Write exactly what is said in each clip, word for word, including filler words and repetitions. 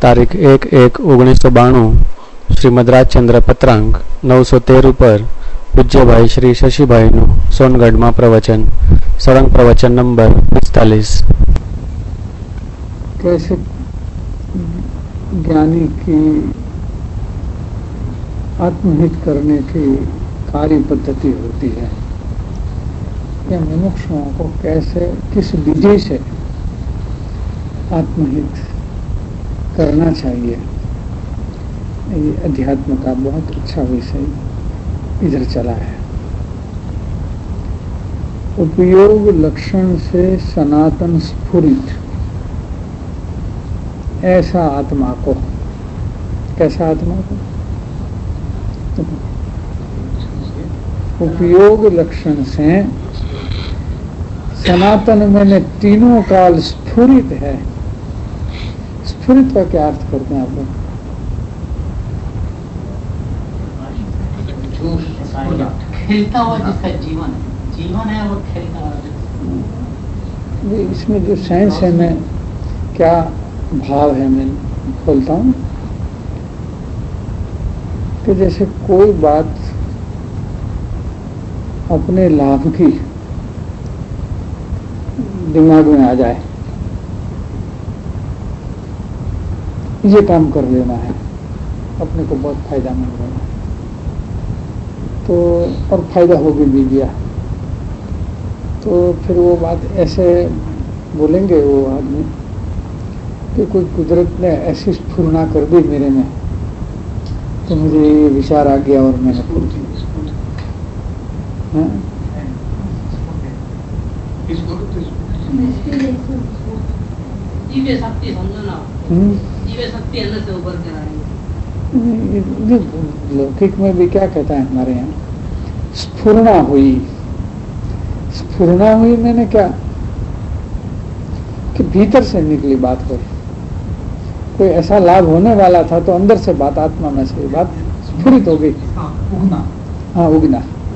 तारीख एक एक ओगनीस सौ बाणु श्रीमद રાજચંદ્ર પત્રાંગ नौ सौ तेरह पर पूज्य भाई श्री शशिभाई नु सोनगढ़ में प्रवचन सड़ंग प्रवचन नंबर पिस्तालीस। कैसे ज्ञानी की आत्महित करने की कार्य पद्धति होती है या मनुष्यों को कैसे किस विधि से आत्महित करना चाहिए। ये अध्यात्म का बहुत अच्छा विषय इधर चला है। उपयोग लक्षण से सनातन स्फुरित ऐसा आत्मा को, कैसा आत्मा को, उपयोग लक्षण से सनातन मैंने तीनों काल स्फुरित है। स्फुरित का क्या अर्थ करते हैं आप लोग? खेलता हुआ जिसका जीवन है, जीवन है वो खेलता हुआ। इसमें जो साइंस है, मैं क्या भाव है मैं खोलता हूँ कि जैसे कोई बात अपने लाभ की दिमाग में आ जाए, ये काम कर लेना है, अपने को बहुत फायदा मिल रहा है, तो और फायदा हो भी गया, तो फिर वो बात ऐसे बोलेंगे वो आदमी कि कोई कुदरत ने ऐसी स्फुरना कर दी मेरे में तो मुझे ये विचार आ गया और मैंने बोल दिया। लौकिक में भी क्या कहता है हमारे यहाँ, स्फुरना हुई। स्फुरना हुई मैंने क्या कि भीतर से निकली बात हुई, कोई ऐसा लाभ होने वाला था तो अंदर से बात, आत्मा में से बात स्फुरित हो गई। उगना, हाँ उगना।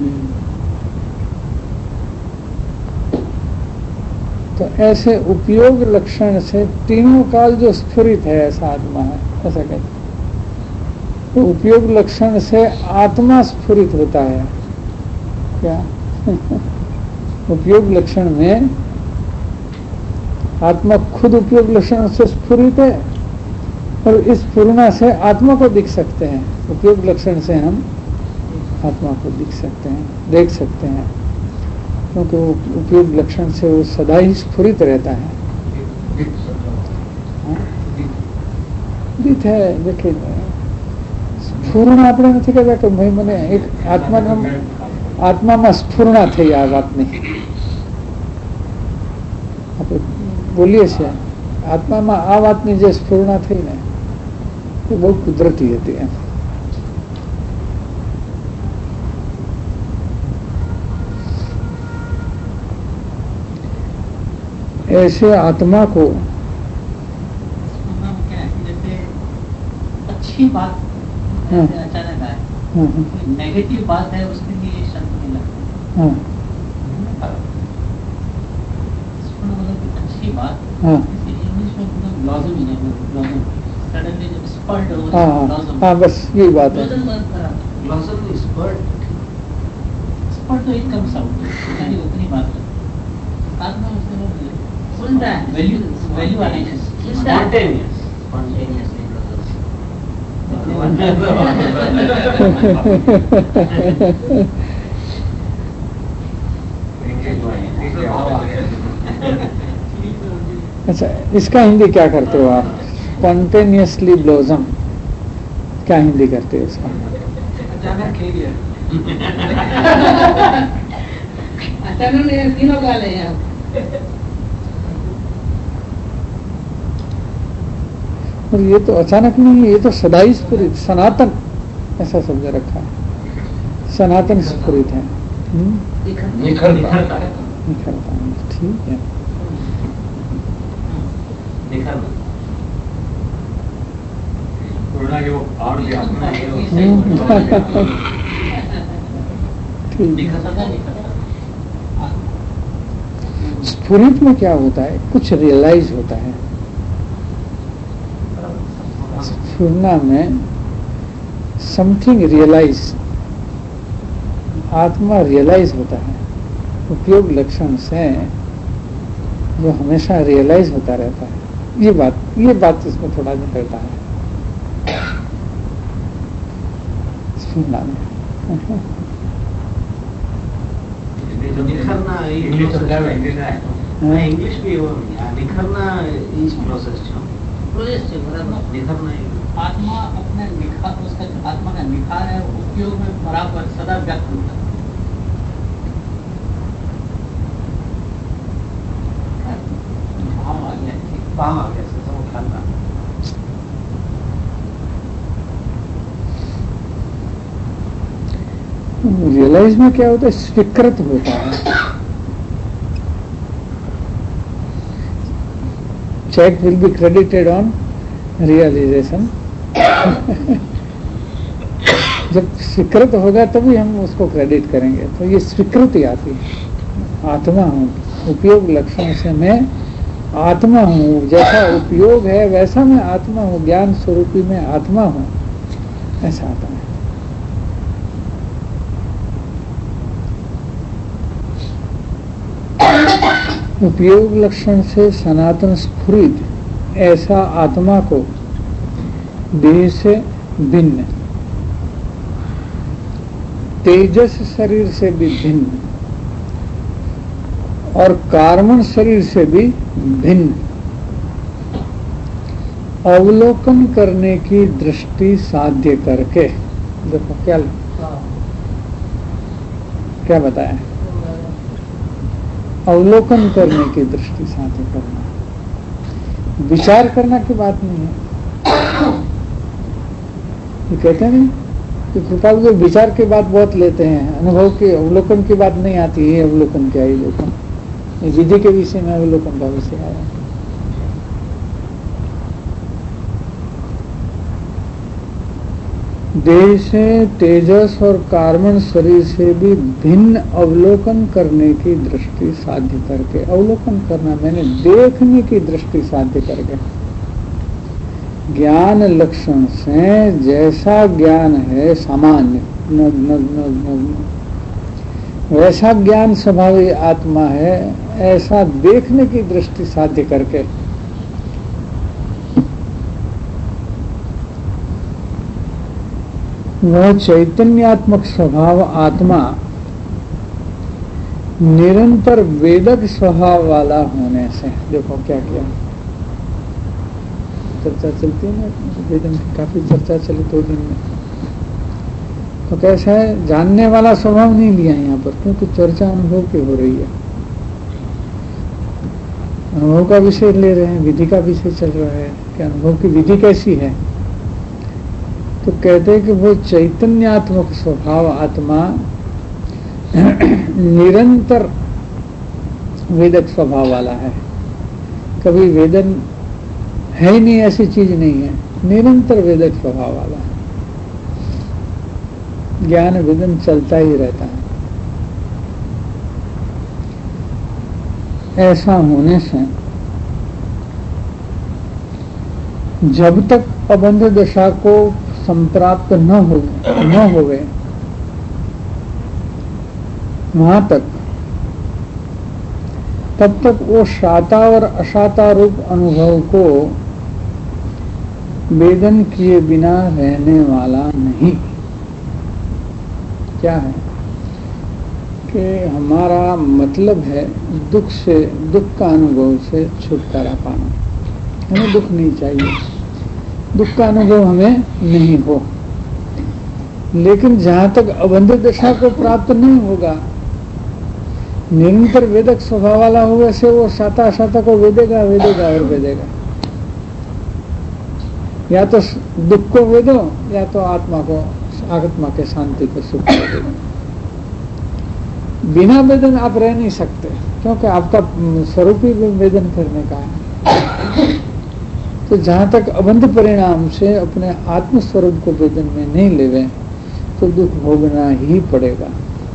तो ऐसे उपयोग लक्षण से तीनों काल जो स्फुरित है ऐसा आत्मा है, ऐसा कहते हैं। तो उपयोग लक्षण से आत्मा स्फुरित होता है क्या? उपयोग लक्षण में आत्मा खुद उपयोग लक्षण से स्फुरित है और इस स्फुरना से आत्मा को दिख सकते हैं। उपयोग लक्षण से हम आत्मा को दिख सकते हैं, देख सकते हैं, क्योंकि वो उपयोग लक्षण से वो सदा ही स्फुरित रहता है। दिख है, देखिए स्फुरना अपने नहीं कहता कि भाई मैंने एक आत्मा आत्मा में स्फुरना थी आ बात नहीं बोलिए से आत्मा में आ बात नहीं जो स्फुरना थी ने वो बहुत कुदरती होती है। ऐसे आत्मा को जैसे अच्छी बात अचानक आए, नेगेटिव बात है उसके लिए शब्द नहीं लगता। हाँ अच्छी बात, हाँ इंग्लिश में ब्लॉसम ही नहीं, ब्लॉसम सडनली जब स्पर्ट हो, हाँ हाँ बस यही बात है। ब्लॉसम तो स्पर्ट स्पर्ट तो एक कम साउंड यानी उतनी बात है। आत्मा उसमें सुनता है, वैल्यू वैल्यू आने है, स्पॉन्टेनियस स्पॉन्टेनियस अच्छा, इसका हिंदी क्या करते हो आप? स्पॉन्टेनियसली ब्लॉसम क्या हिंदी करते हो इसका? अचानक खिल गया। अचानक तीनों काल है आप। और ये तो अचानक नहीं है, ये तो सदा ही स्फुरित, सनातन ऐसा शब्द रखा है, सनातन स्फुरित है, निखरता है, निखरता है। ठीक है, स्फुरित में क्या होता है, कुछ रियलाइज होता है। स्फुरना में समथिंग रियलाइज, आत्मा रियलाइज होता है, उपयोग लक्षण से जो हमेशा रियलाइज होता रहता है। ये बात ये बात इसमें थोड़ा निकलता है स्फुरना में। निखरना इंग्लिश भी वो निखरना इस प्रोसेस प्रोसेस निखरना आत्मा अपने निखार, उसका आत्मा का निखार है, उपयोग में बराबर सदा व्यक्त होता है। भाव आ गया, भाव आ गया, सब उठाना। रियलाइज में क्या होता है, स्वीकृत होता है। Cheque will be credited on realisation. जब स्वीकृत होगा तभी हम उसको क्रेडिट करेंगे। तो ये स्वीकृति आती है, आत्मा हूँ, उपयोग लक्षण से मैं आत्मा हूँ, जैसा उपयोग है वैसा मैं आत्मा हूँ, ज्ञान स्वरूपी में आत्मा हूँ, ऐसा आता है। उपयोग लक्षण से सनातन स्फुरित ऐसा आत्मा को देह से भिन्न, तेजस शरीर से भी भिन्न और कार्मण शरीर से भी भिन्न अवलोकन करने की दृष्टि साध्य करके, देखो क्या क्या बताया, अवलोकन करने की दृष्टि साध्य करना, विचार करना की बात नहीं है। ये कहते हैं नहीं कि कृपाल जो विचार की बात बहुत लेते हैं, अनुभव के अवलोकन की बात नहीं आती है। अवलोकन क्या है, अवलोकन विधि के विषय में अवलोकन का विषय आया। देह से तेजस और कार्मण शरीर से भी भिन्न अवलोकन करने की दृष्टि साध्य करके, अवलोकन करना मैंने देखने की दृष्टि साध्य करके, ज्ञान लक्षण से जैसा ज्ञान है सामान्य न, न, न, न, वैसा ज्ञान स्वभावी आत्मा है, ऐसा देखने की दृष्टि साध्य करके वह चैतन्यात्मक स्वभाव आत्मा निरंतर वेदक स्वभाव वाला होने से, देखो क्या किया, चर्चा चलती है ना वेदन की, काफी चर्चा चली दो दिन में। तो कैसा है, जानने वाला स्वभाव नहीं लिया यहाँ पर, क्योंकि चर्चा अनुभव की हो रही है, अनुभव का विषय ले रहे हैं, विधि का विषय चल रहा है कि अनुभव की विधि कैसी है। तो कहते हैं कि वो चैतन्यात्मक स्वभाव आत्मा निरंतर वेदक स्वभाव वाला है, कभी वेदन है ही नहीं, ऐसी चीज नहीं है, निरंतर वेदक स्वभाव वाला है, ज्ञान वेदन चलता ही रहता है। ऐसा होने से जब तक अबंध दशा को संप्राप्त न हो न होवे वहां तक, तब तक वो शाता और अशाता रूप अनुभव को वेदन किए बिना रहने वाला नहीं। क्या है कि हमारा मतलब है दुख से, दुख का अनुभव से छुटकारा पाना, हमें दुख नहीं चाहिए, दुख का अनुभव हमें नहीं हो। लेकिन जहां तक अबंध दशा को प्राप्त नहीं होगा, निरंतर वेदक स्वभाव वाला होगा से वो साता अशाता को वेदेगा वेदेगा और वेदेगा, या तो दुख को वेदो या तो आत्मा को, आत्मा के शांति को सुख को वेदो। बिना वेदन आप रह नहीं सकते, क्योंकि आपका स्वरूप ही वेदन करने का है। तो जहां तक अबंध परिणाम से अपने आत्म स्वरूप को वेदन में नहीं लेवे तो दुख भोगना ही पड़ेगा।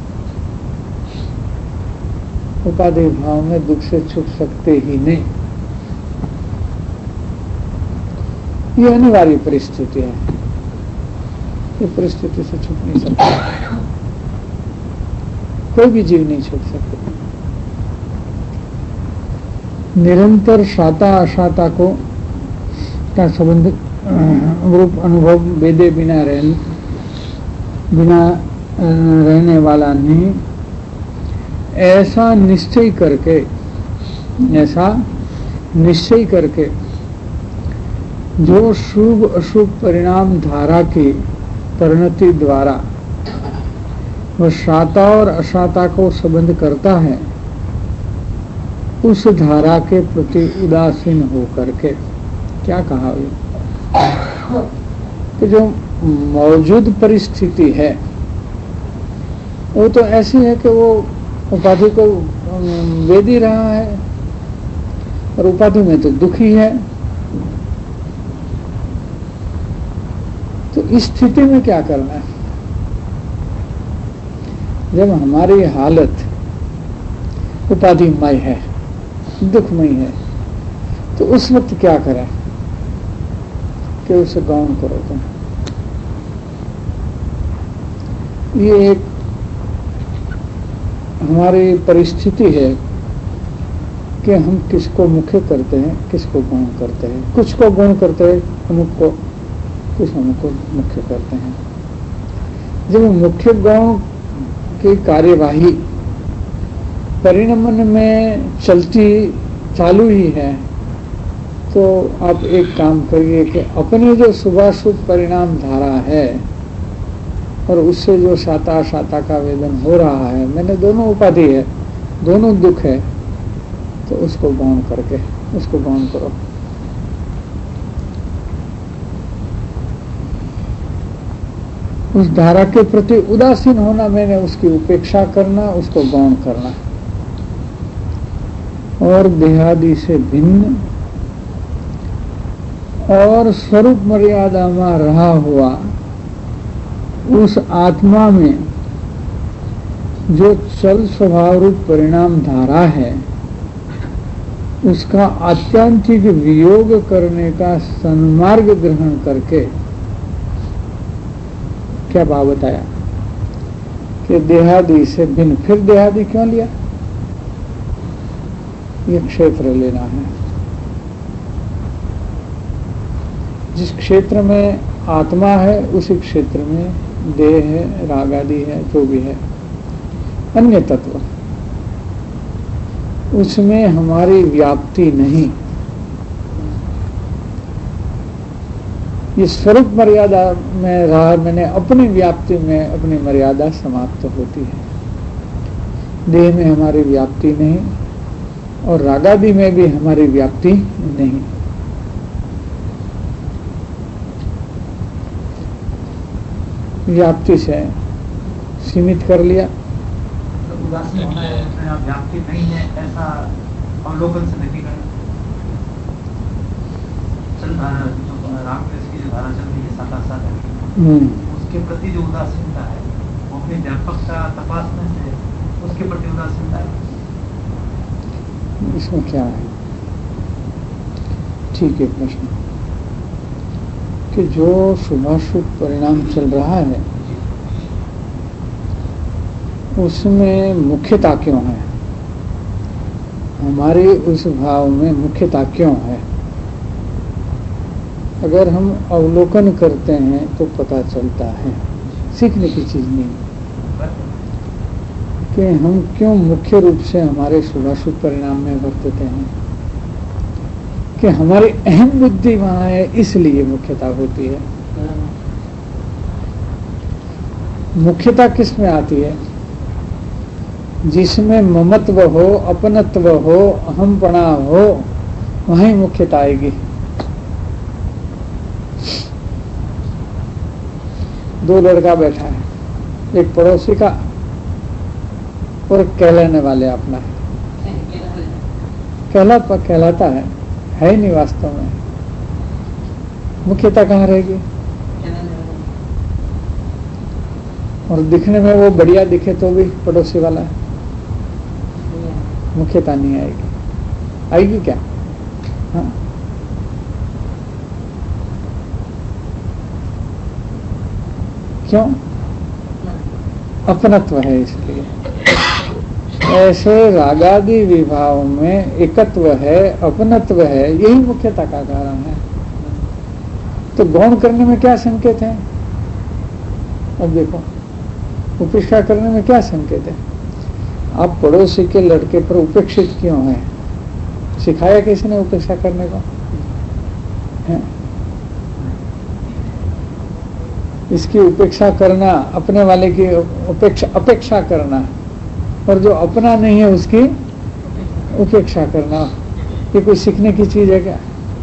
उपाधि भाव में दुख से छूट सकते ही नहीं। ये अनिवार्य परिस्थिति है, ये परिस्थिति से छूट नहीं सकता, कोई भी जीव नहीं छूट सकता। निरंतर शाता अशाता को का संबंध रूप अनुभव वेदे बिना रहने बिना रहने वाला नहीं, ऐसा निश्चय करके ऐसा निश्चय करके जो शुभ अशुभ परिणाम धारा की परिणति द्वारा वह शाता और अशाता को संबंध करता है, उस धारा के प्रति उदासीन होकर के क्या कहा कि जो मौजूद परिस्थिति है वो तो ऐसी है कि वो उपाधि को वेद ही रहा है और उपाधि में तो दुखी है। तो इस स्थिति में क्या करना है? जब हमारी हालत उपाधिमय है, दुखमय है, तो उस वक्त क्या करें कि उसे गौण करो तुम। ये एक हमारी परिस्थिति है कि हम किसको मुख्य करते हैं, किसको गौण करते हैं। कुछ को गौण करते हैं, अमुक को, कुछ हमको मुख्य करते हैं। जब मुख्य गौण की कार्यवाही परिणमन में चलती चालू ही है, तो आप एक काम करिए कि अपने जो शुभाशुभ परिणाम धारा है और उससे जो शाता शाता का वेदन हो रहा है, मैंने दोनों उपाधि है, दोनों दुख है, तो उसको गौण करके उसको गौण करो। उस धारा के प्रति उदासीन होना, मैंने उसकी उपेक्षा करना, उसको गौण करना। और देहादि से भिन्न और स्वरूप मर्यादा में रहा हुआ उस आत्मा में जो चल स्वभाव रूप परिणाम धारा है, उसका आत्यांतिक वियोग करने का सन्मार्ग ग्रहण करके क्या भाव बताया कि देहादि से भिन्न। फिर देहादि क्यों लिया? ये क्षेत्र लेना है। जिस क्षेत्र में आत्मा है उसी क्षेत्र में देह है, राग आदि है, जो भी है अन्य तत्व, उसमें हमारी व्याप्ति नहीं। ये स्वरूप मर्यादा में रहा, मैंने अपनी व्याप्ति में अपनी मर्यादा समाप्त होती है। देह में हमारी व्याप्ति नहीं और रागादि में भी हमारी व्याप्ति नहीं। व्याप्ति से सीमित कर लिया। तो उदासीन होना है, व्याप्ति नहीं है, ऐसा अवलोकन से नहीं करना। चल राम की जो धारा चल रही है साथ साथ है, उसके प्रति जो उदासीनता है वो अपनी व्यापकता तपासने से उसके प्रति उदासीनता है। इसमें क्या है? ठीक है प्रश्न कि जो शुभाशुभ परिणाम चल रहा है उसमें मुख्यता क्यों है? हमारे उस भाव में मुख्यता क्यों है? अगर हम अवलोकन करते हैं तो पता चलता है, सीखने की चीज नहीं कि हम क्यों मुख्य रूप से हमारे शुभाशुभ परिणाम में वर्तते हैं, कि हमारी अहम बुद्धि वहां है, इसलिए मुख्यता होती है। मुख्यता किस में आती है? जिसमें ममत्व हो, अपनत्व हो, अहमपना हो, वहीं मुख्यता आएगी। दो लड़का बैठा है, एक पड़ोसी का और कहलाने वाले अपना। कहला कहलाता है है नहीं वास्तव में। मुख्यता कहाँ रहेगी? और दिखने में वो बढ़िया दिखे तो भी पड़ोसी वाला है, मुख्यता नहीं आएगी। आएगी क्या? हाँ, क्यों? अपनत्व है इसलिए। ऐसे रागादि विभाव में एकत्व है, अपनत्व है, यही मुख्यता का कारण है। तो गौण करने में क्या संकेत है? अब देखो, उपेक्षा करने में क्या संकेत है? आप पड़ोसी के लड़के पर उपेक्षित क्यों है? सिखाया किसने उपेक्षा करने को? है? इसकी उपेक्षा करना, अपने वाले की उपेक्षा अपेक्षा करना, और जो अपना नहीं है उसकी उपेक्षा करना, ये कोई सीखने की चीज है क्या?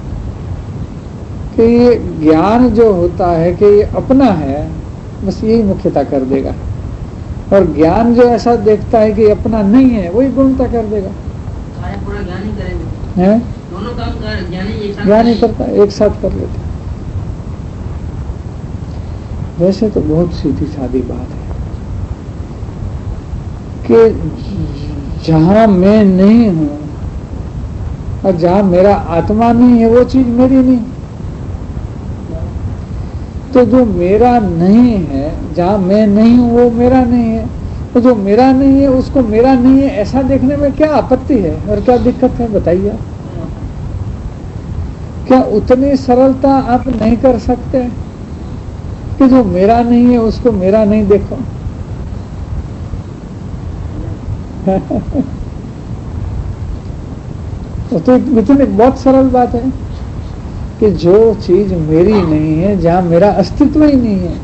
कि ये ज्ञान जो होता है कि ये अपना है, बस यही मुख्यता कर देगा। और ज्ञान जो ऐसा देखता है कि अपना नहीं है, वही गुणता कर देगा। पूरा ज्ञान ही करेंगे, है दोनों काम कर, ज्ञान ही एक साथ ज्ञान ही करता, एक साथ कर लेता। वैसे तो बहुत सीधी सादी बात है कि जहां मैं नहीं हूं और जहां मेरा आत्मा नहीं है, वो चीज मेरी नहीं। तो जो मेरा नहीं है, जहां मैं नहीं हूं, वो मेरा नहीं है। तो जो मेरा नहीं है उसको मेरा नहीं है ऐसा देखने में क्या आपत्ति है और क्या दिक्कत है, बताइए। क्या उतनी सरलता आप नहीं कर सकते कि जो मेरा नहीं है उसको मेरा नहीं देखो? तो इतनी बहुत सरल बात है कि जो चीज मेरी नहीं है, जहां मेरा अस्तित्व ही नहीं है,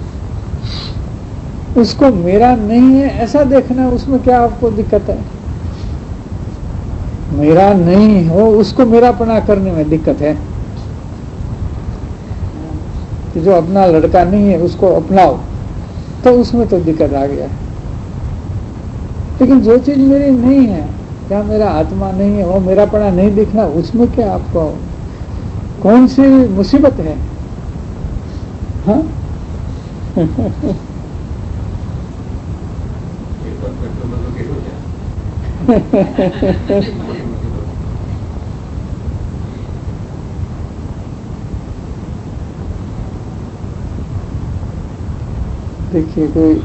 उसको मेरा नहीं है ऐसा देखना, उसमें क्या आपको दिक्कत है? मेरा नहीं हो उसको मेरापना करने में दिक्कत है कि जो अपना लड़का नहीं है उसको अपनाओ, तो उसमें तो दिक्कत आ गया है। लेकिन जो चीज मेरी नहीं है, क्या मेरा आत्मा नहीं है, वो मेरापना नहीं दिखना, उसमें क्या आपको कौन सी मुसीबत है? हाँ? देखिए, कोई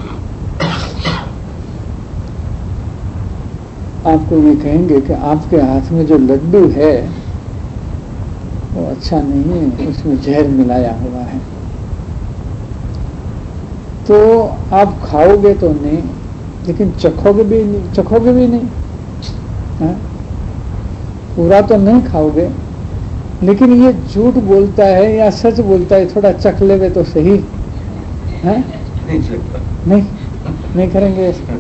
आपको ये कहेंगे कि आपके हाथ में जो लड्डू है वो अच्छा नहीं है, उसमें जहर मिलाया हुआ है, तो आप खाओगे तो नहीं, लेकिन चखोगे भी नहीं, चखोगे भी नहीं, है? पूरा तो नहीं खाओगे, लेकिन ये झूठ बोलता है या सच बोलता है, थोड़ा चख लेवे तो सही है? नहीं नहीं करेंगे ऐसा।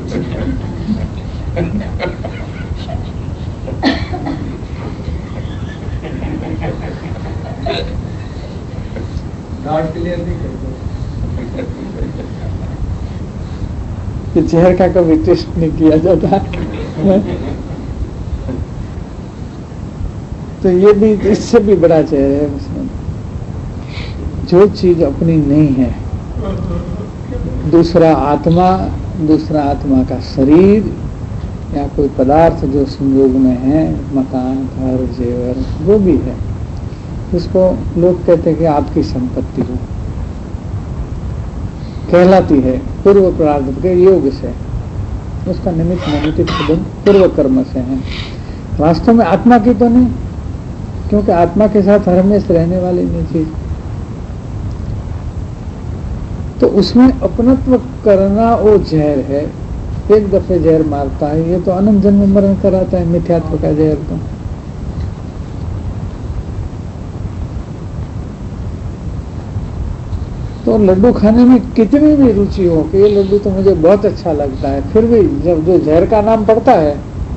कि जहर का कभी टेस्ट नहीं किया जाता। तो ये भी, इससे भी बड़ा जहर है उसमें। जो चीज अपनी नहीं है, दूसरा आत्मा, दूसरा आत्मा का शरीर या कोई पदार्थ जो संयोग में है, मकान, घर, जेवर, वो भी है, उसको लोग कहते हैं कि आपकी संपत्ति हो, कहलाती है पूर्व प्रारब्ध के योग से, उसका निमित्त निमित्त संबंध पूर्व कर्म से है। वास्तव में आत्मा की तो नहीं, क्योंकि आत्मा के साथ हमेशा रहने वाली नहीं चीज, तो उसमें अपनत्व करना वो जहर है। एक दफे जहर मारता है, ये तो अनंत जन्म मरण कराता है, मिथ्यात्व का जहर। तो तो लड्डू खाने में कितनी भी रुचि हो कि ये लड्डू तो मुझे बहुत अच्छा लगता है, फिर भी जब जो जहर का नाम पड़ता है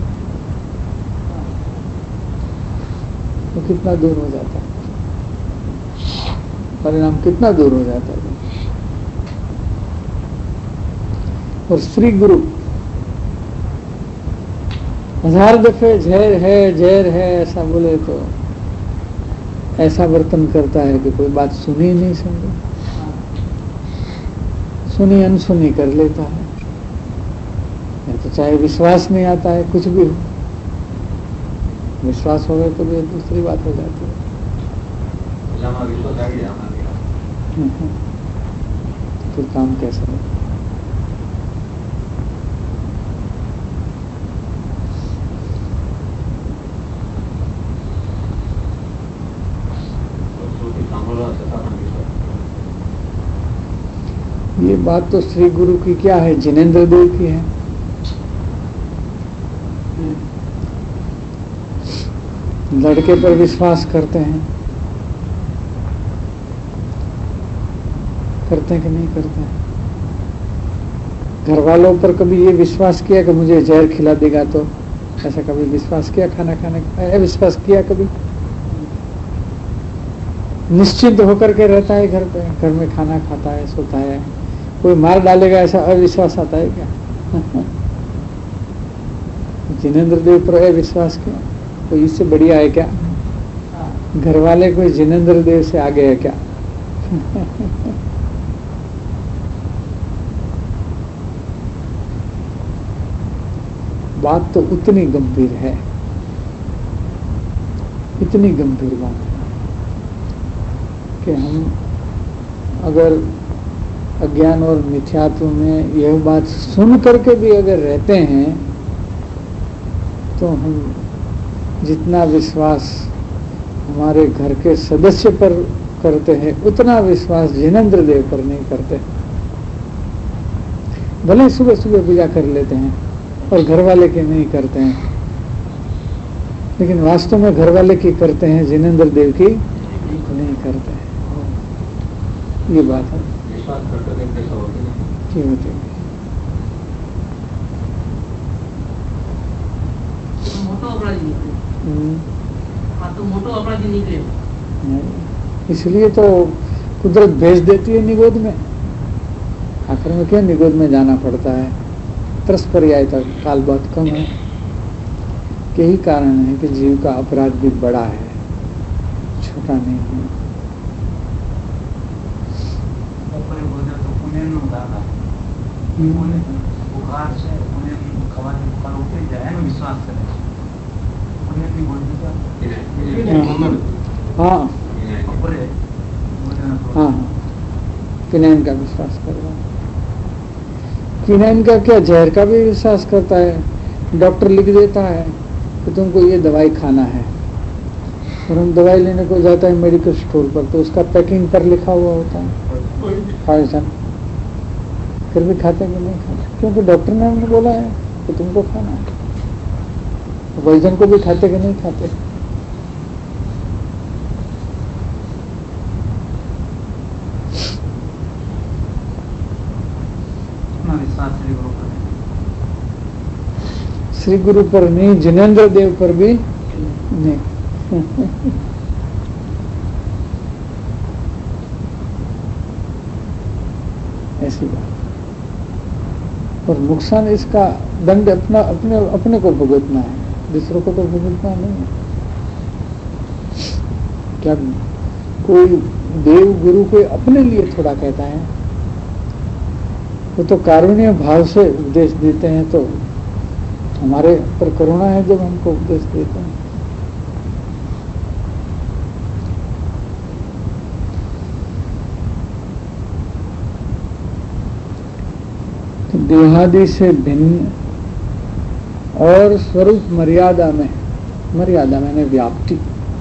तो कितना दूर हो जाता है, परिणाम कितना दूर हो जाता है। और श्री गुरु हजार दफे जहर है जहर है ऐसा बोले तो ऐसा वर्तन करता है कि कोई बात सुनी नहीं, समझे, सुनी अनसुनी कर लेता है, या तो चाहे विश्वास नहीं आता है, कुछ भी हो, विश्वास हो गए तो भी दूसरी बात हो जाती है। फिर काम कैसे हो? ये बात तो श्री गुरु की क्या है, जिनेंद्र देव की है। लड़के पर विश्वास करते हैं, करते हैं कि नहीं करते हैं? घर वालों पर कभी ये विश्वास किया कि मुझे जहर खिला देगा, तो ऐसा कभी विश्वास किया? खाना खाने का विश्वास किया कभी? निश्चिंत होकर के रहता है घर पे, घर में खाना खाता है, सोता है, कोई मार डालेगा ऐसा अविश्वास आता है क्या? जिनेंद्र देव पर अविश्वास किया, कोई इससे बढ़िया है क्या? घर वाले कोई जिनेंद्र देव से आगे है क्या? बात तो उतनी गंभीर है, इतनी गंभीर बात है कि हम अगर अज्ञान और मिथ्यात्व में यह बात सुन करके भी अगर रहते हैं, तो हम जितना विश्वास हमारे घर के सदस्य पर करते हैं, उतना विश्वास जिनेंद्र देव पर नहीं करते। भले सुबह सुबह पूजा कर लेते हैं और घर वाले की नहीं करते हैं, लेकिन वास्तव में घर वाले की करते हैं, जिनेंद्र देव की नहीं करते हैं। ये बात है कि होती है। मोटो अपराधी निकले, हाँ तो मोटो अपराधी निकले। इसलिए तो कुदरत भेज देती है निगोद में। आखिर में क्या निगोद में जाना पड़ता है? त्रस पर्याय तक काल बहुत कम है। यही कारण है कि जीव का अपराध भी बड़ा है, छोटा नहीं है। बुखार से बुखार उठे जाए ना, विश्वास करें। हाँ हाँ, किनैन का विश्वास कर रहा है। किनैन का क्या, जहर का भी विश्वास करता है। डॉक्टर लिख देता है कि तुमको ये दवाई खाना है, और हम दवाई लेने को जाता है मेडिकल स्टोर पर, तो उसका पैकिंग पर लिखा हुआ होता है पॉइजन, फिर भी खाते कि नहीं खाते? क्योंकि डॉक्टर ने हमने बोला है कि तुमको खाना है। पॉइजन को भी खाते कि नहीं खाते? श्री गुरु पर नहीं, जिनेंद्र देव पर भी नहीं। ऐसी बात। और नुकसान इसका दंड अपना अपने अपने को भुगतना है, दूसरों को तो भुगतना नहीं है। क्या कोई देव गुरु को अपने लिए थोड़ा कहता है? वो तो कारुण्य भाव से उपदेश देते हैं, तो हमारे पर करुणा है जब हमको उपदेश देते हैं। तो देहादि से भिन्न और स्वरूप मर्यादा में, मर्यादा मैंने व्याप्ति,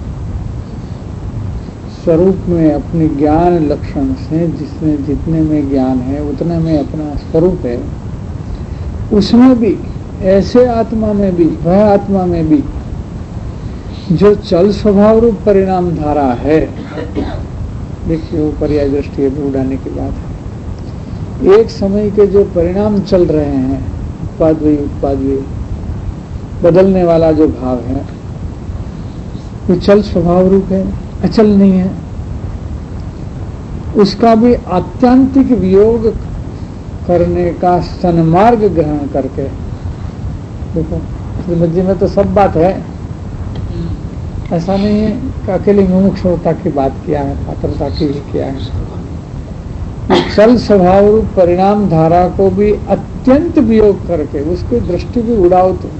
स्वरूप में अपने ज्ञान लक्षण से जिसमें जितने में ज्ञान है उतने में अपना स्वरूप है, उसमें भी ऐसे आत्मा में भी, वह आत्मा में भी जो चल स्वभाव रूप परिणाम धारा है। देखिए वो पर्याय दृष्टि उड़ाने की बात है। एक समय के जो परिणाम चल रहे हैं, उत्पाद भी उत्पाद भी बदलने वाला जो भाव है, वो चल स्वभाव रूप है, अचल नहीं है। उसका भी आत्यंतिक वियोग करने का सन्मार्ग ग्रहण करके, देखो श्रीमद जी में तो सब बात है, ऐसा नहीं है कि अकेले मुमुक्षुता की बात किया है, पात्रता की भी किया है। चल स्वभाव रूप परिणाम धारा को भी अत्यंत वियोग करके उसकी दृष्टि भी उड़ाओ तो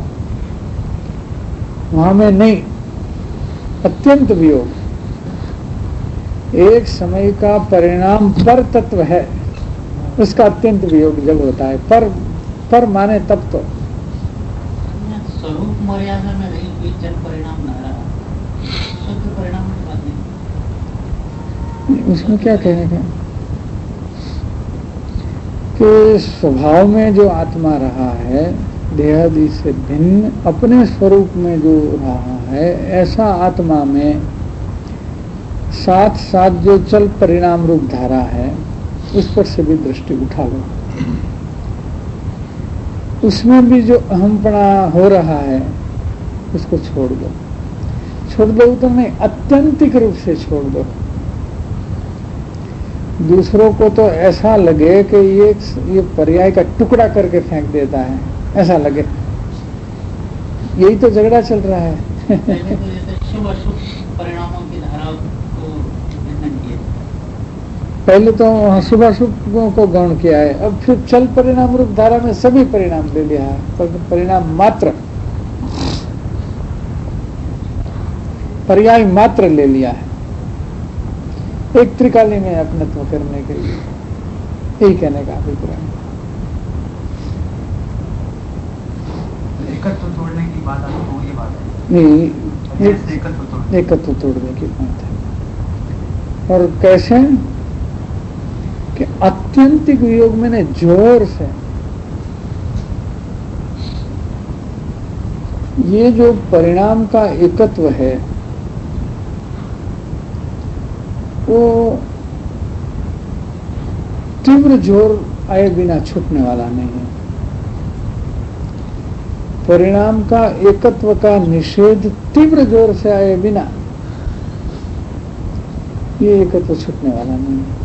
वहां में नहीं, अत्यंत वियोग। एक समय का परिणाम पर तत्व है, उसका अत्यंत वियोग जब होता है। पर पर माने तब तो स्वरूप मर्यादा में रही हुई जब परिणाम न रहा, शुद्ध परिणाम की बात नहीं। उसमें क्या कहने का कि स्वभाव में जो आत्मा रहा है, देहादि से भिन्न अपने स्वरूप में जो रहा है, ऐसा आत्मा में साथ साथ जो चल परिणाम रूप धारा है, उस पर से भी दृष्टि उठा लो। उसमें भी जो अहमपना हो रहा है उसको छोड़ दो। छोड़ दो तो नहीं, अत्यंतिक रूप से छोड़ दो। दूसरों को तो ऐसा लगे कि ये ये पर्याय का टुकड़ा करके फेंक देता है, ऐसा लगे। यही तो झगड़ा चल रहा है। पहले तो ये शुभ अशुभ परिणामों की धारा को खंडन किया, पहले तो शुभ अशुभ को गौण किया है, अब फिर चल परिणाम रूप धारा में सभी परिणाम ले लिया है, पर परिणाम मात्र, पर्याय मात्र ले लिया है एक त्रिकाली में अपनत्व करने के लिए। यही कहने का अभिप्राय है। एकत्व तोड़ने की बात आती तो ये बात है नहीं, एकत्व तोड़ने एकत्व तोड़ने की बात है। और कैसे कि अत्यंतिक वियोग में ने जोर से ये जो परिणाम का एकत्व है वो तीव्र जोर आए बिना छूटने वाला नहीं है। परिणाम का एकत्व का निषेध तीव्र जोर से आए बिना ये एकत्व छूटने वाला नहीं है।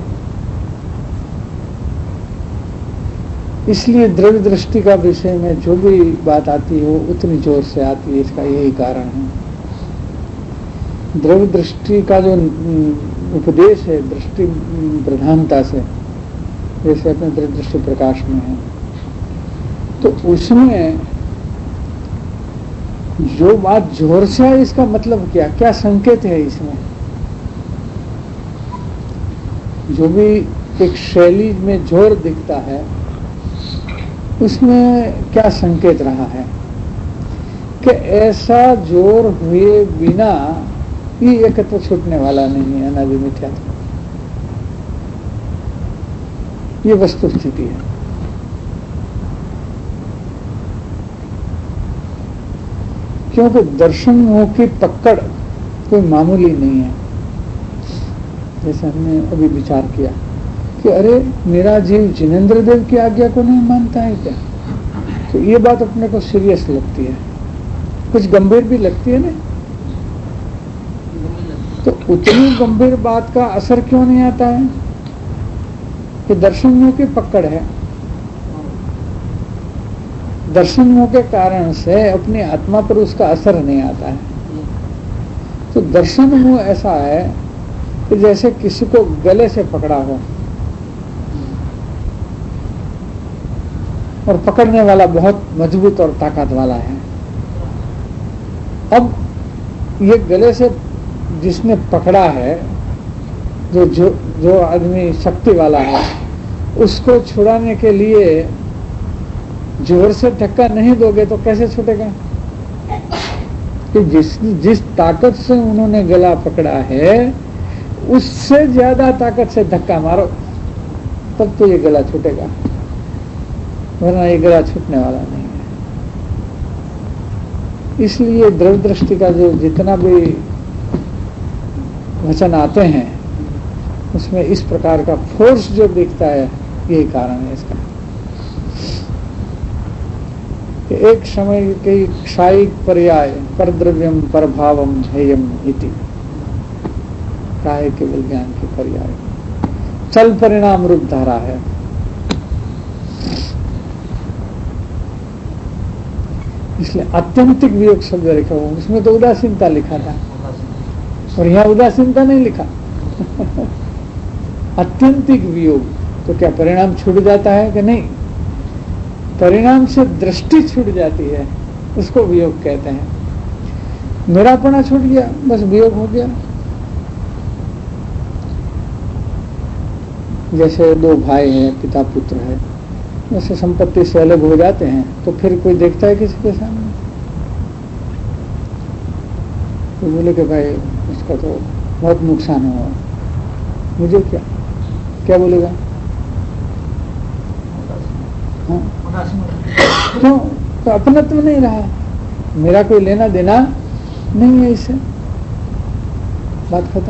इसलिए द्रव्य दृष्टि का विषय में जो भी बात आती है वो उतनी जोर से आती है, इसका यही कारण है। द्रव्य दृष्टि का जो उपदेश है दृष्टि प्रधानता से, जैसे अपने द्रव्य दृष्टि प्रकाश में है, तो उसमें जो बात जोर से है इसका मतलब क्या क्या संकेत है इसमें? जो भी एक शैली में जोर दिखता है उसमें क्या संकेत रहा है कि ऐसा जोर हुए बिना ये एकत्व छूटने वाला नहीं है। अनादि मिथ्यात्व ये वस्तु स्थिति है। क्योंकि दर्शन मोह की पकड़ कोई मामूली नहीं है। जैसे हमने अभी विचार किया कि अरे मेरा जीव जिनेंद्र देव की आज्ञा को नहीं मानता है क्या, तो ये बात अपने को सीरियस लगती है, कुछ गंभीर भी लगती है ना। तो उतनी गंभीर बात का असर क्यों नहीं आता है कि दर्शन मोह की पकड़ है। दर्शन मोह के कारण से अपनी आत्मा पर उसका असर नहीं आता है। तो दर्शन मोह ऐसा है कि जैसे किसी को गले से पकड़ा हो और पकड़ने वाला बहुत मजबूत और ताकत वाला है। अब ये गले से जिसने पकड़ा है, जो जो जो आदमी शक्ति वाला है, उसको छुड़ाने के लिए जोर से धक्का नहीं दोगे तो कैसे छूटेगा? कि जिस जिस ताकत से उन्होंने गला पकड़ा है उससे ज्यादा ताकत से धक्का मारो तब तो ये गला छूटेगा, वरना ये गला छूटने वाला नहीं है। इसलिए द्रव्य दृष्टि का जो जितना भी वचन आते हैं उसमें इस प्रकार का फोर्स जो दिखता है, यही कारण है इसका कि एक समय के क्षायिक पर्याय पर द्रव्यम पर भावम हेयम इति, काय केवल ज्ञान की पर्याय चल परिणाम रूप धारा है। इसलिए आत्यंतिक वियोग शब्द लिखा हुआ, उसमें तो उदासीनता लिखा था और यहाँ उदासीनता नहीं लिखा। आत्यंतिक वियोग तो क्या परिणाम छूट जाता है कि नहीं? परिणाम से दृष्टि छूट जाती है, उसको वियोग कहते हैं। मेरापना छूट गया, बस वियोग हो गया। जैसे दो भाई हैं, पिता पुत्र है, जैसे संपत्ति से अलग हो जाते हैं तो फिर कोई देखता है किसी के सामने? तो बोले कि भाई इसका तो बहुत नुकसान हुआ, मुझे क्या क्या बोलेगा? हाँ, क्यों? तो अपनत्व नहीं रहा, मेरा कोई लेना देना नहीं है इससे, बात खत्म।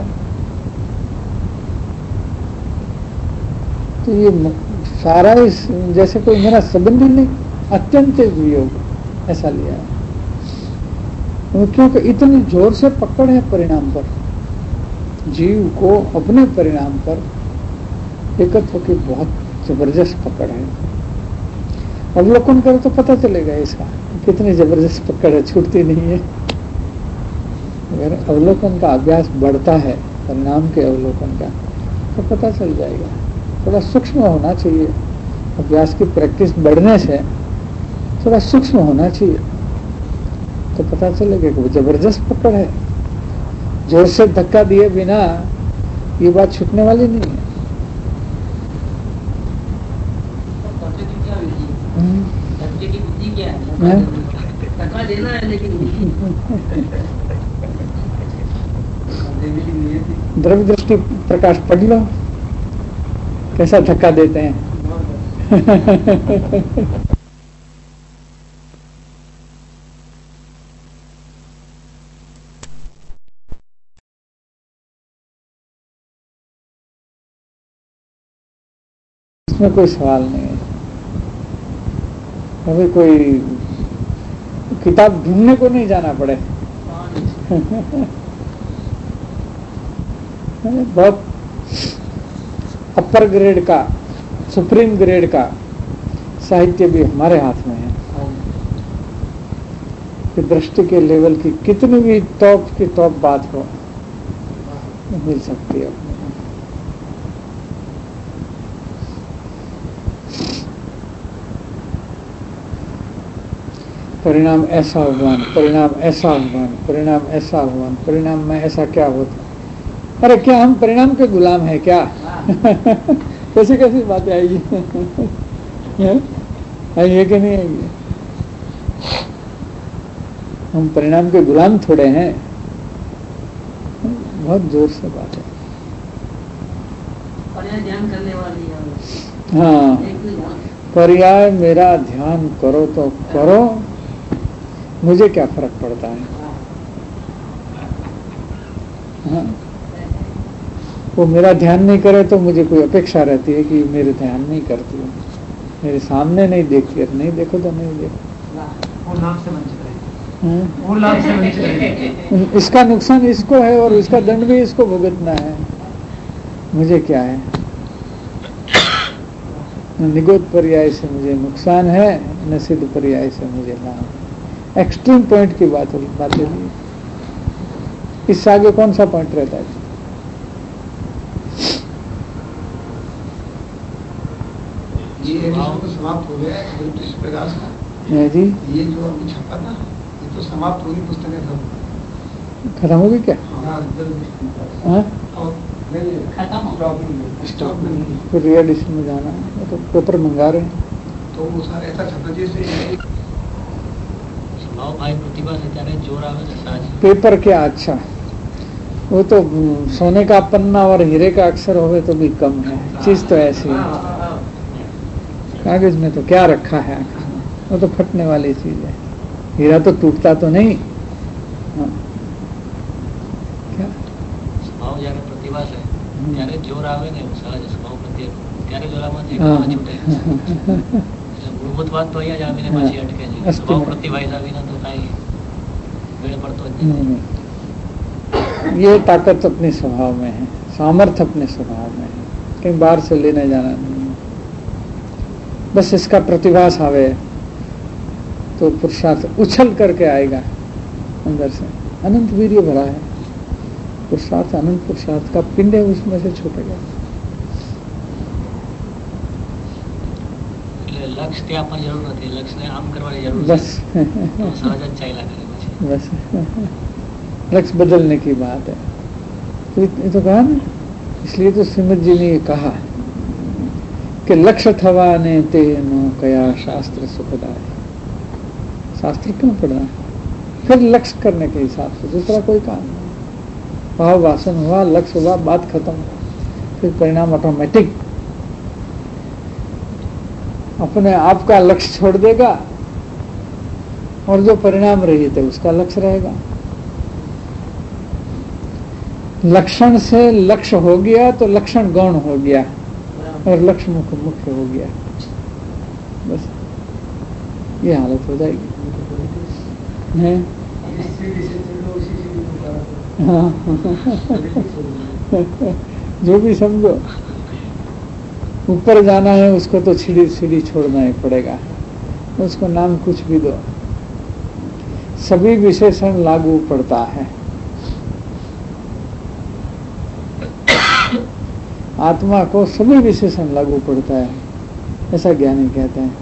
तो ये सारा इस जैसे कोई मेरा संबंध ही नहीं, अत्यंत वियोग ऐसा लिया है, क्योंकि इतनी जोर से पकड़ है परिणाम पर, जीव को अपने परिणाम पर एकत्व की बहुत जबरदस्त पकड़ है। अवलोकन करो तो पता चलेगा इसका कितनी जबरदस्त पकड़ है, छूटती नहीं है। अगर अवलोकन का अभ्यास बढ़ता है, परिणाम के अवलोकन का, तो पता चल जाएगा। थोड़ा सूक्ष्म होना चाहिए, अभ्यास की प्रैक्टिस बढ़ने से थोड़ा सूक्ष्म होना चाहिए, तो पता चलेगा कि वो जबरदस्त पकड़ है। जोर से धक्का दिए बिना ये बात छूटने वाली नहीं है। धक्के की बुद्धि क्या है? धक्का देना है, लेकिन द्रव्य दृष्टि प्रकाश पढ़ लो, कैसा धक्का देते हैं। इसमें कोई सवाल नहीं है। अभी कोई किताब ढूंढने को नहीं जाना पड़े। बहुत अपर ग्रेड का, सुप्रीम ग्रेड का साहित्य भी हमारे हाथ में है कि दृष्टि के लेवल की कितनी भी टॉप की टॉप बात हो, मिल सकती है। परिणाम ऐसा भगवान, परिणाम ऐसा भगवान, परिणाम ऐसा भगवान, परिणाम में ऐसा क्या होता? अरे क्या हम परिणाम के गुलाम हैं क्या? कैसी कैसी बातें आएगी? आइए कि नहीं आइए? हम परिणाम के गुलाम थोड़े हैं। बहुत जोर से बात है। ध्यान करने वाली है। हाँ, पर्याय मेरा ध्यान करो तो करो, मुझे क्या फर्क पड़ता है? हाँ, वो मेरा ध्यान नहीं करे तो मुझे कोई अपेक्षा रहती है कि मेरे ध्यान नहीं करती है, मेरे सामने नहीं देखती है, नहीं देखो तो नहीं देखो। वो लाभ से वंचित रहे, वो लाभ से वंचित रहे। इसका नुकसान इसको है और इसका दंड भी इसको भुगतना है, मुझे क्या है? निगोद पर्याय से मुझे नुकसान है, न सिद्ध पर्याय से मुझे लाभ। एक्सट्रीम पॉइंट की बात बातें हुई। इससे आगे कौन सा पॉइंट रहता है? ये एडिशन तो समाप्त हो गया है ब्रिटिश प्रकाश का। जी, ये जो अभी छपा था ये तो समाप्त होगी, पुस्तकें सब खत्म होगी क्या? हाँ, हाँ? स्टॉक में नहीं। फिर री एडिशन में जाना है तो पेपर मंगा रहे हैं। तो वो सारा ऐसा छपा जैसे भाई प्रतिभा से त्यारे जोर आवे ने साज। पेपर क्या अच्छा, वो तो सोने का पन्ना और हीरे का अक्षर होवे तो भी कम है, चीज तो ऐसी है। कागज में तो क्या रखा है, वो तो फटने वाली चीज है। हीरा तो टूटता तो नहीं। हाँ। क्या स्वभाव જ્યારે प्रतिभा से ત્યારે જોર આવે ને સહજ સ્વભાવ પ્રત્યે ત્યારે જોરામાં જે हाँ। છૂટે મૂળભૂત વાત તો અહીંયા જ આવીને પાછી અટકે છે। સ્વભાવ પ્રતિભા આવીને તો કાંઈ વેળ પડતો જ नहीं, નથી। नहीं। ये ताकत अपने स्वभाव में है, सामर्थ्य अपने स्वभाव में है, कहीं बाहर से लेने जाना नहीं है। बस इसका प्रतिभास आवे तो पुरुषार्थ उछल करके आएगा अंदर से। अनंत वीर्य भरा है पुरुषार्थ, अनंत पुरुषार्थ का पिंड है, उसमें से छूटेगा। લક્ષ ત્યાં પણ જરૂર નથી, લક્ષને આમ કરવાની જરૂર बस છે, તો સહજ જ ચાલ્યા કરે પછી। बस लक्ष्य बदलने की बात है। तो ये तो कहा ना, इसलिए तो श्रीमद जी ने ये कहा कि लक्ष्य थवा ने ते नो कया शास्त्र सुखदाय। शास्त्र क्यों पढ़ना है? फिर लक्ष्य करने के हिसाब से, दूसरा कोई काम नहीं। भाव वासन हुआ, लक्ष्य हुआ, बात खत्म, फिर परिणाम ऑटोमेटिक अपने आप का लक्ष्य छोड़ देगा और जो परिणाम रहित है उसका लक्ष्य रहेगा। लक्षण से लक्ष्य हो गया तो लक्षण गौण हो गया और लक्ष्य मुख्य मुख्य हो गया। बस ये हालत हो जाएगी। है? हाँ जो भी समझो, ऊपर जाना है उसको तो सीढ़ी सीढ़ी छोड़ना ही पड़ेगा, उसको नाम कुछ भी दो, सभी विशेषण लागू पड़ता है। आत्मा को सभी विशेषण लागू पड़ता है, ऐसा ज्ञानी कहते हैं।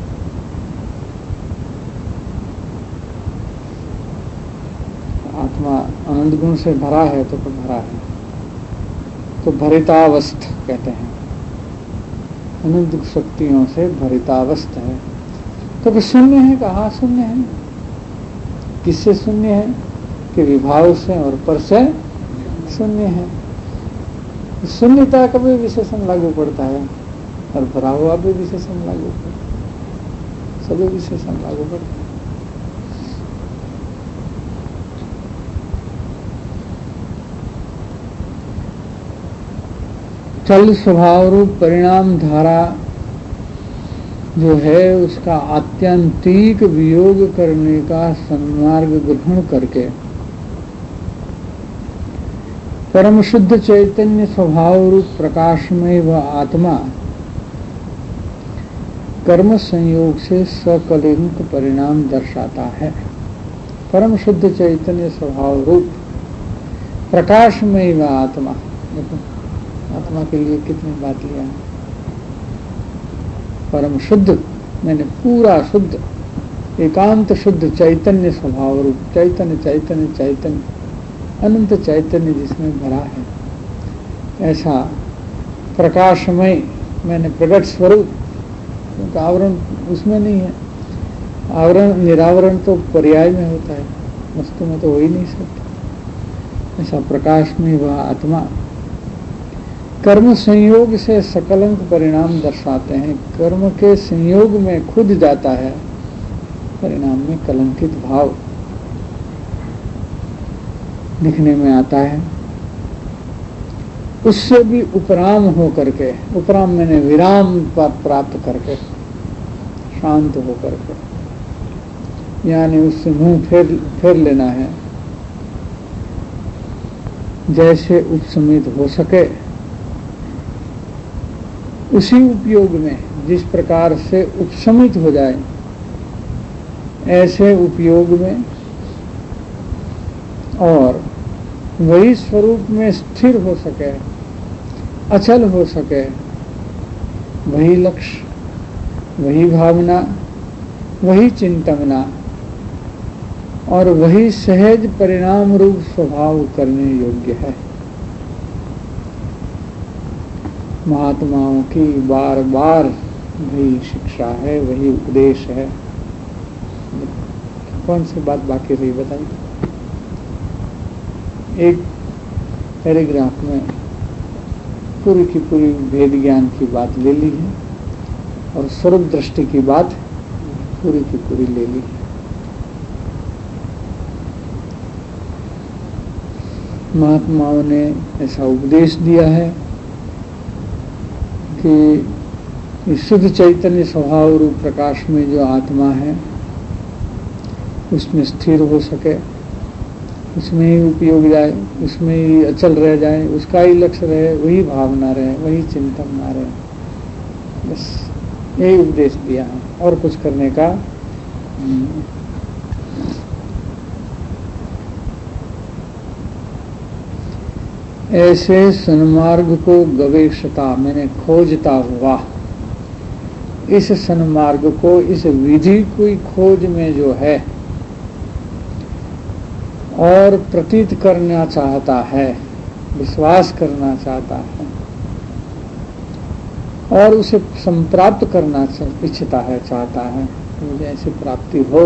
आत्मा आनंद गुण से भरा है तो भरा है, तो भरितावस्थ कहते हैं। अनंत शक्तियों से भरितावस्थ है। तो फिर शून्य है, कहाँ शून्य है? किससे शून्य है? कि विभाव से और पर से शून्य है। शून्यता का भी विशेषण लागू पड़ता है और भरा हुआ भी विशेषण लागू पड़ता है, सभी विशेषण लागू पड़ता है। चल स्वभाव रूप परिणाम धारा जो है उसका आत्यंतिक वियोग करने का सन्मार्ग ग्रहण करके परम शुद्ध चैतन्य स्वभाव रूप प्रकाशमय व आत्मा कर्म संयोग से सकलिंक परिणाम दर्शाता है। परम शुद्ध चैतन्य स्वभाव रूप प्रकाशमय व आत्मा, देखो आत्मा के लिए कितनी बात लिया है। परम शुद्ध मैंने पूरा शुद्ध, एकांत शुद्ध चैतन्य स्वभाव रूप, चैतन्य चैतन्य चैतन्य अनंत चैतन्य जिसमें भरा है, ऐसा प्रकाशमय मैंने प्रकट स्वरूप, क्योंकि आवरण उसमें नहीं है। आवरण निरावरण तो पर्याय में होता है, वस्तु में तो हो ही नहीं सकता। ऐसा प्रकाशमय वह आत्मा कर्म संयोग से सकलंक परिणाम दर्शाते हैं। कर्म के संयोग में खुद जाता है, परिणाम में कलंकित भाव दिखने में आता है। उससे भी उपराम हो करके, उपराम मैंने विराम पर प्राप्त करके, शांत हो करके, यानी उससे मुंह फेर फेर लेना है। जैसे उपशमित हो सके उसी उपयोग में, जिस प्रकार से उपशमित हो जाए ऐसे उपयोग में, और वही स्वरूप में स्थिर हो सके, अचल हो सके, वही लक्ष्य, वही भावना, वही चिंतना और वही सहज परिणाम रूप स्वभाव करने योग्य है। महात्माओं की बार बार वही शिक्षा है, वही उपदेश है। कौन सी बात बाकी रही बताइए? एक पैराग्राफ में पूरी की पूरी भेद ज्ञान की बात ले ली है और स्वरूप दृष्टि की बात पूरी की पूरी ले ली है। महात्माओं ने ऐसा उपदेश दिया है कि शुद्ध चैतन्य स्वभाव रूप प्रकाश में जो आत्मा है उसमें स्थिर हो सके, उसमें ही उपयोग जाए, उसमें ही अचल रह जाए, उसका ही लक्ष्य रहे, वही भावना रहे, वही चिंतन ना रहे। बस यही उपदेश दिया है और कुछ करने का नहीं। ऐसे सन्मार्ग को गवेषता मैंने खोजता हुआ, इस सन्मार्ग को, इस विधि की खोज में जो है और प्रतीत करना चाहता है, विश्वास करना चाहता है, और उसे संप्राप्त करना इच्छता है, चाहता है, मुझे ऐसी प्राप्ति हो।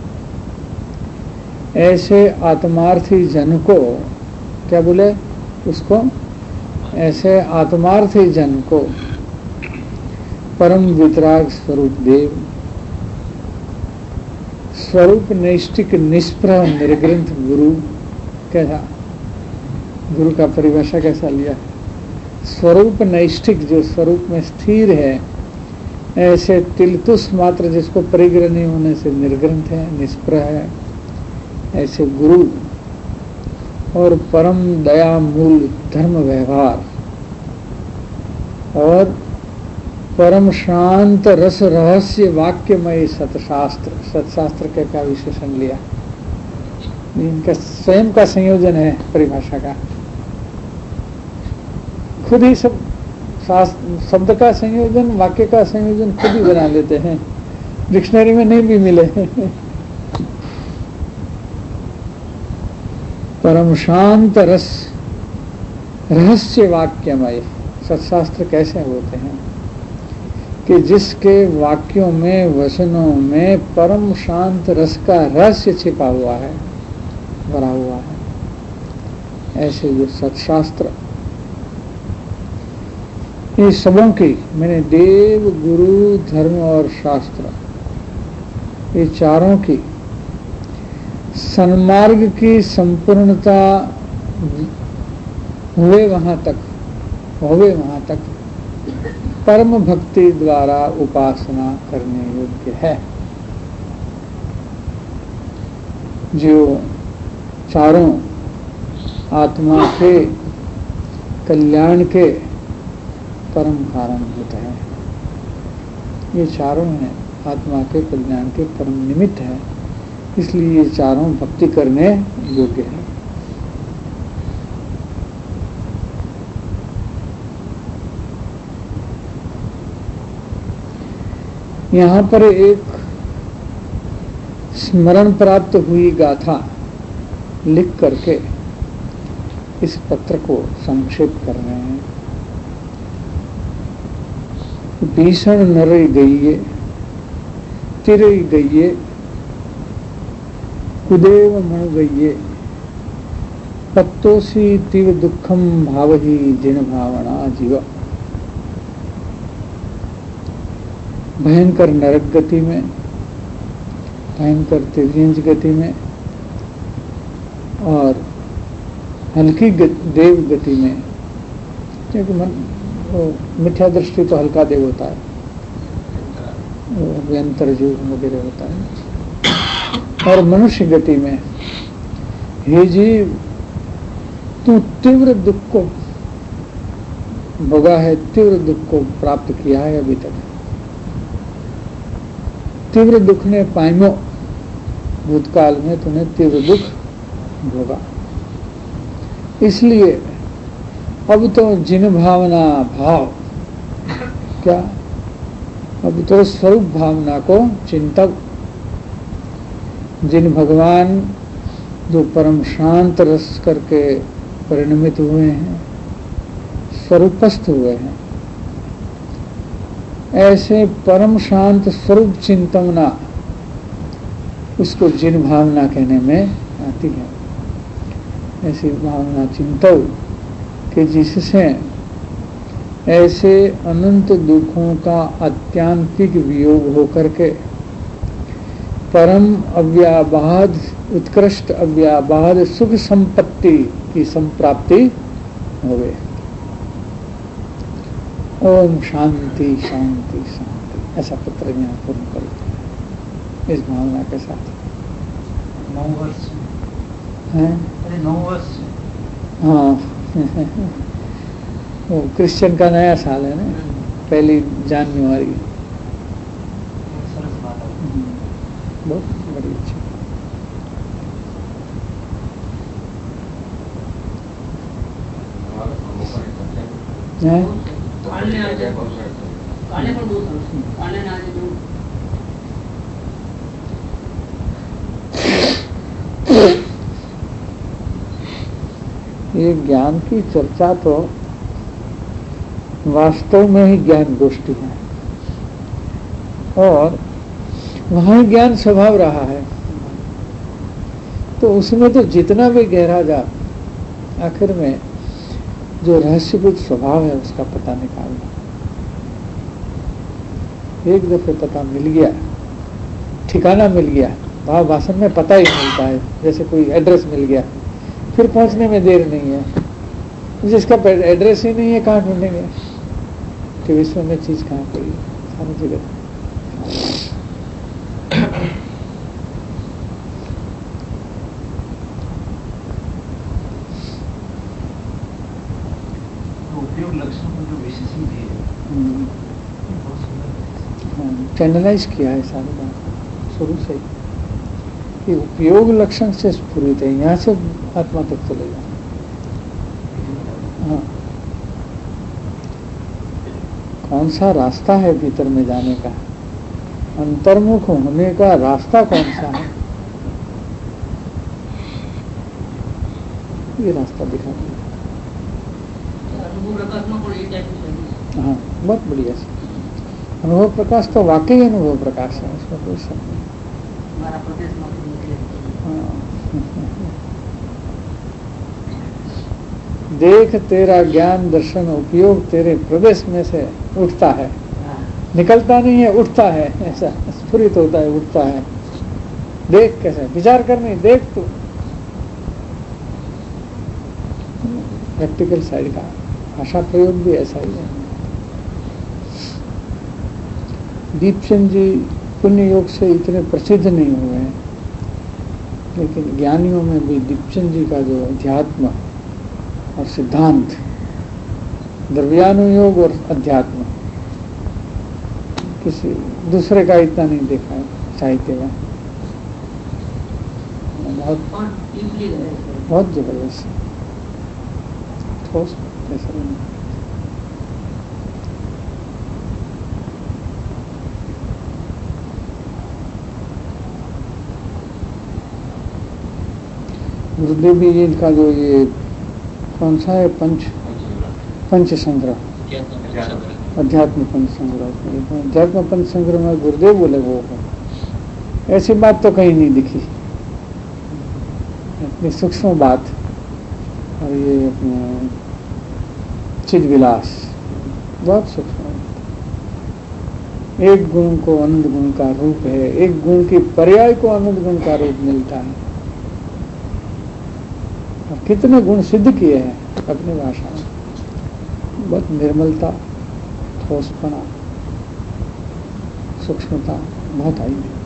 ऐसे आत्मार्थी जन को क्या बोले उसको, ऐसे आत्मार्थी जन को परम वितराग स्वरूप देव, स्वरूप नैष्टिक निष्प्रह निर्ग्रंथ गुरु, कैसा गुरु का परिभाषा कैसा लिया, स्वरूप नैष्टिक जो स्वरूप में स्थिर है, ऐसे तिलतुष मात्र जिसको परिग्रह नहीं होने से निर्ग्रंथ है, निष्प्रह है, ऐसे गुरु और परम दया मूल धर्म व्यवहार और परम शांत रस रहस्य वाक्यमय सतशास्त्र, सतशास्त्र के का विशेषण लिया, इनका स्वयं का संयोजन है परिभाषा का, खुद ही सब शब्द का संयोजन, वाक्य का संयोजन खुद ही बना लेते हैं, डिक्शनरी में नहीं भी मिले। परम शांत रस रहस्य वाक्यमय सत्शास्त्र कैसे होते हैं कि जिसके वाक्यों में, वचनों में परम शांत रस का रहस्य छिपा हुआ है, भरा हुआ है, ऐसे जो सत्शास्त्र, ये सबों की, मैंने देव, गुरु, धर्म और शास्त्र, ये चारों की सन्मार्ग की संपूर्णता हुए वहां तक, होवे वहां तक परम भक्ति द्वारा उपासना करने योग्य है। जो चारों आत्मा के कल्याण के परम कारण होते हैं, ये चारों हैं आत्मा के कल्याण के परम निमित्त है, इसलिए ये चारों भक्ति करने योग्य है। यहाँ पर एक स्मरण प्राप्त हुई गाथा लिख करके इस पत्र को संक्षेप कर रहे हैं। भीषण नरई गईये तिरई गईये कुदेव मण गईये पत्तोसी तीव दुखम भावही जिन भावना जीव। भयंकर नरक गति में, भयंकर तिर्यंज गति में और हल्की देव गति में, क्योंकि मन मिथ्या दृष्टि तो हल्का देव होता है, व्यंतर जीव वगैरह होता है, और मनुष्य गति में हे जीव तू तीव्र दुख को भोगा है, तीव्र दुख को प्राप्त किया है अभी तक, तीव्र दुख ने पाइमो, भूतकाल में तूने तीव्र दुख भोगा, इसलिए अब तो जिन भावना भाव क्या, अब तो स्वरूप भावना को चिंतक, जिन भगवान जो परम शांत रस करके परिणमित हुए हैं, स्वरूपस्थ हुए हैं, ऐसे परम शांत स्वरूप चिंतवना, उसको जिन भावना कहने में आती है। ऐसी भावना चिंतव कि जिससे ऐसे अनंत दुखों का अत्यांतिक वियोग होकर के परम अव्याबाद, उत्कृष्ट अव्याबाद सुख संपत्ति की संप्राप्ति होवे। ओम शांति शांति शांति, ऐसा पत्र यहाँ पूर्ण करते हैं इस भावना के साथ। नौ वर्ष हैं? अरे नौ वर्ष हाँ वो क्रिश्चियन का नया साल है ना, पहली जनवरी। सरस बात है। बहुत बड़ी अच्छी। हैं? काले आ जाए, काले पर दो सरस, काले ना आ जाए दो। ये ज्ञान की चर्चा तो वास्तव में ही ज्ञान गोष्ठी है और वहां ज्ञान स्वभाव रहा है। तो उसमें तो जितना भी गहरा जा, आखिर में जो रहस्यभूत स्वभाव है उसका पता निकालना। एक दफे पता मिल गया, ठिकाना मिल गया, भाव भाषण में पता ही मिलता है, जैसे कोई एड्रेस मिल गया, फिर पहुंचने में देर नहीं है। जिसका एड्रेस ही नहीं है कहाँ ढूंढेंगे कि विश्व में चीज कहाँ पड़ी, सारी जगह। उपयोग लक्षण में जो विशेषण दिए चैनलाइज किया है सारी बात शुरू से ही कि उपयोग लक्षण से स्फुरित है, यहाँ से आत्मा तक चलेगा। हाँ, कौन सा रास्ता है भीतर में जाने का, अंतर्मुख होने का रास्ता कौन सा है, ये रास्ता दिखा दिया। हाँ, बहुत बढ़िया से अनुभव प्रकाश तो वाकई अनुभव प्रकाश है, उसका कोई शक नहीं। देख तेरा ज्ञान दर्शन उपयोग तेरे प्रदेश में से उठता है, निकलता नहीं है, उठता है, ऐसा स्फुरित होता है, उठता है। देख कैसे विचार करनी, देख तो प्रैक्टिकल साइड का भाषा प्रयोग भी ऐसा ही है। दीपचंद जी पुण्य योग से इतने प्रसिद्ध नहीं हुए हैं, लेकिन ज्ञानियों में भी दीपचंद जी का जो अध्यात्म और सिद्धांत, द्रव्यानुयोग और अध्यात्म, किसी दूसरे का इतना नहीं देखा है साहित्य में। बहुत बहुत जबरदस्त ठोस ऐसा नहीं। गुरुदेव जी इनका जो ये कौन सा है पंच पंच संग्रह, अध्यात्म पंच संग्रह, अध्यात्म पंच संग्रह में गुरुदेव बोले वो ऐसी बात तो कहीं नहीं दिखी, इतनी सूक्ष्म बात। और ये अपने चिद विलास बहुत सूक्ष्म, एक गुण को अनंत गुण का रूप है, एक गुण की पर्याय को अनंत गुण का रूप मिलता है। और कितने गुण सिद्ध किए हैं अपनी भाषा में, बहुत निर्मलता, ठोसपना, सूक्ष्मता बहुत आई है।